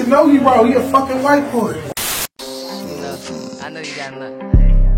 should know he wrong. He a fucking white boy. I know you got luck.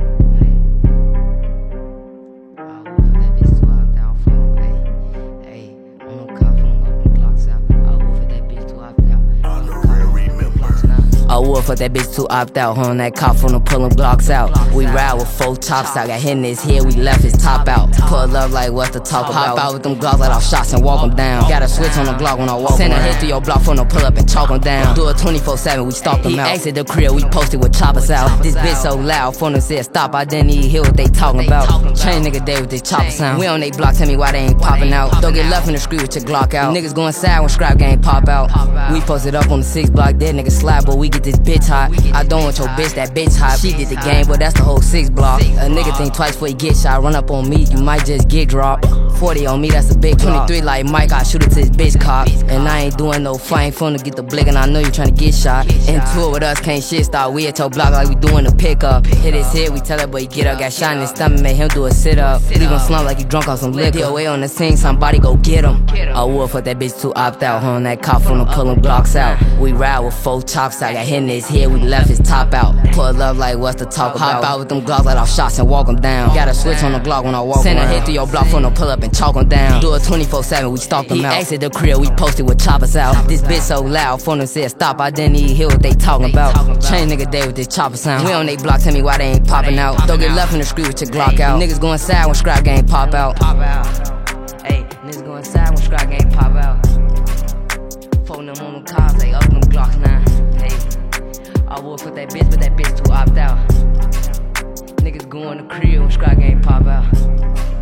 I would for that bitch to opt out, on that cop from the pullin' blocks out. We ride with 4 tops out, got hit in his head, we left his top out. Pull up like what's the talk about? Hop out with them Glocks, let off shots and walk them down. Got a switch on the Glock when I walk. Send a hit through your block from the pull up and chalk them down. Do it 24/7, we stalk them out. He exit the crib, we posted with choppers out. This bitch so loud, phone them said stop, I didn't even hear what they talking about. Chain nigga day with this chopper sound. We on they block, tell me why they ain't popping out. Don't get left in the street with your Glock out. Niggas going sad when scrap game pop out. We posted up on the 6 block, dead nigga slap, but we get this bitch hot. I don't want your bitch, that bitch hot. She did the game, but that's the whole 6 block. A nigga think twice before he get shot. Run up on me, you might just get dropped. 40 on me, that's a big 23 like Mike, I shoot it to his bitch cop. And I ain't doing no fighting phone to get the blick, and I know you tryna get shot. And tour with us, can't shit start. We at your block like we doing the pickup. Hit his head, we tell that boy get up. Got shot in his stomach, made him do a sit up. Leave him slump like he drunk off some liquor. DOA on the scene, somebody go get him. I would for that bitch to opt out, on that cop from the pullin' blocks out. We ride with 4 tops out, got hit in his head, we left his top out. Pull up like what's the talk about? Hop out with them Glocks, let off shots and walk them down. Got a switch on the Glock when I walk. Send a hit through your block from the pull up and chalk them down. Do it 24/7, we stalk them out. He exit the crib, we posted with choppers out. This bitch so loud, phone them said stop, I didn't even hear what they talking about. Chain nigga day with this chopper sound. We on they block, tell me why they ain't popping out. Don't get left in the street with your Glock out. Niggas going sad when scrap game pop out. Hey, niggas going sad when scrap game pop out. Phone them on them cars, they up them Glocks now. Hey, I would put that bitch, but that bitch too opt out. Niggas go in the crib when scrap game pop out.